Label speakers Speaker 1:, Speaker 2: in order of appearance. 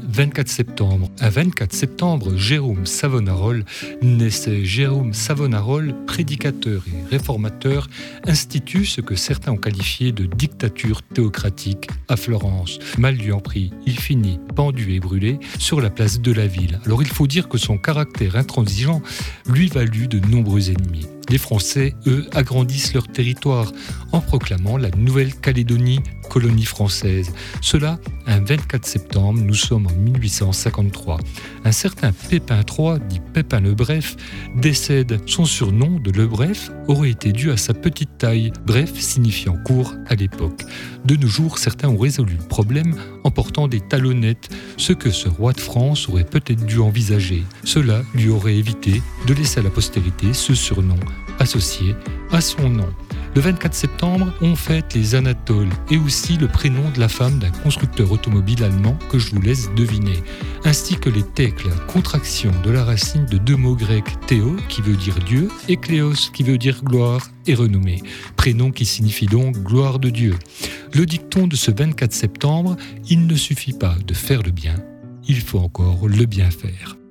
Speaker 1: 24 septembre. Un 24 septembre, Jérôme Savonarole naissait. Jérôme Savonarole, prédicateur et réformateur, institue ce que certains ont qualifié de dictature théocratique à Florence. Mal lui en prit, il finit pendu et brûlé sur la place de la ville. Alors il faut dire que son caractère intransigeant lui valut de nombreux ennemis. Les Français, eux, agrandissent leur territoire en proclamant la Nouvelle-Calédonie colonie française. Cela, un 24 septembre, nous sommes en 1853. Un certain Pépin III, dit Pépin le Bref, décède. Son surnom de Le Bref aurait été dû à sa petite taille, bref signifiant court à l'époque. De nos jours, certains ont résolu le problème en portant des talonnettes, ce que ce roi de France aurait peut-être dû envisager. Cela lui aurait évité de laisser à la postérité ce surnom associé à son nom. Le 24 septembre, on fête les Anatoles et aussi le prénom de la femme d'un constructeur automobile allemand que je vous laisse deviner, ainsi que les Thècles, contraction de la racine de deux mots grecs, Théo qui veut dire Dieu et Cléos qui veut dire gloire et renommée, prénom qui signifie donc gloire de Dieu. Le dicton de ce 24 septembre, il ne suffit pas de faire le bien, il faut encore le bien faire.